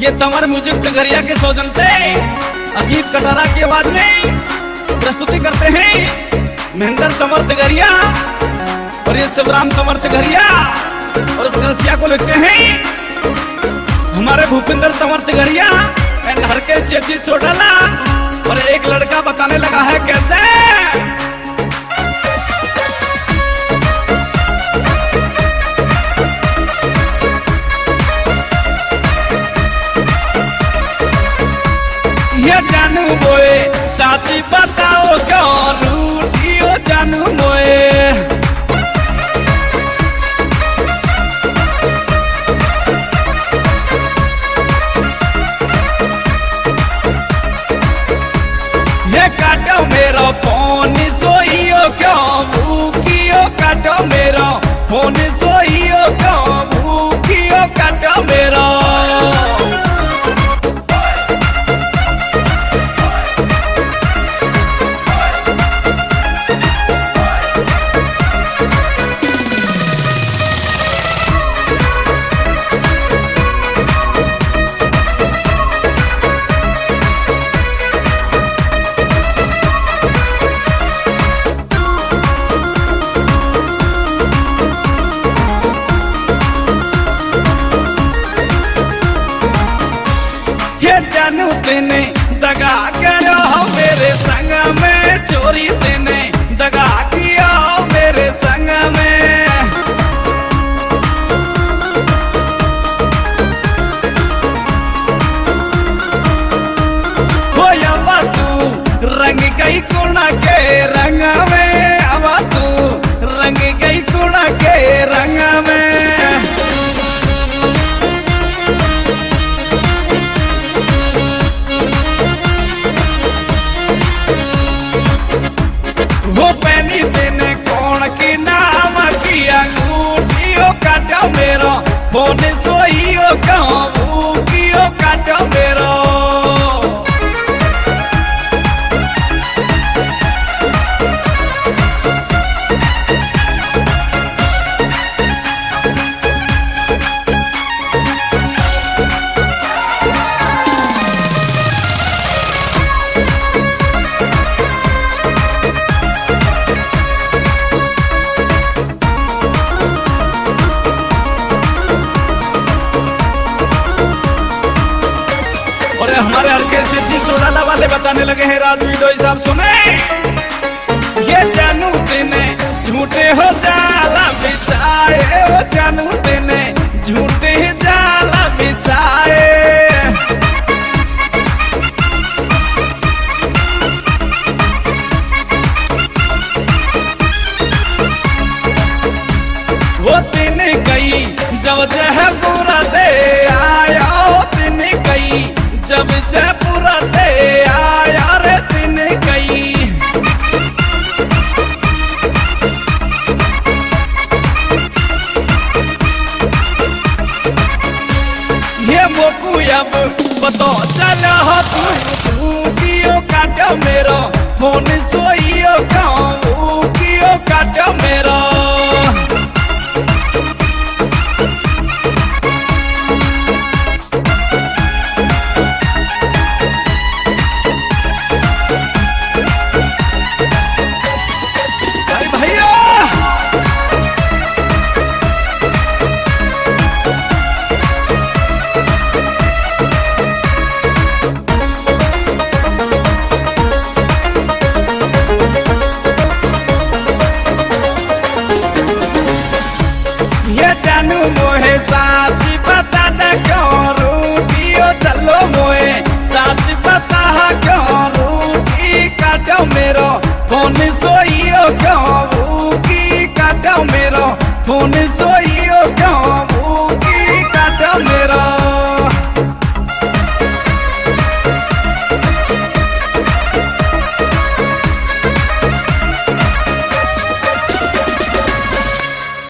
ये तमर म्यूजिक टगरिया के सौजन से अजीत कटारा की आवाज में प्रस्तुति करते हैं महेंद्र तमर टगरिया और ये शिवराम तमर टगरिया और इस रसिया को लिखते हैं हमारे भूपेंद्र तमर टगरिया एंड हर के चेची सोडाला। और एक लड़का बताने लगा है कैसे ये जानू मोए साची बताओ क्यों रूठियो जानू मोए ये काटो मेरा फोन सोइयो क्यों भूखियो काटो मेरा फोन सोइयो क्यों भूखियो काटो मेरा। जानू तेने दगा करो मेरे संग में चोरी तेने दगा किया मेरे संग में हो अब तू रंग गई कोना के रंग में अब तू रंग गई कोना के रंग में। वो पहनी तेने कौन की नाम की अंगूठियों काटो मेरो फोन सोइयो क्यों भूखियो काटो मेरो। हमारे हल्के से सोडाला वाले बताने लगे हैं राजवीडो साहब सुने ये जानू तेने झूठे हो जाला बिचाए हो जानू तेने झूठे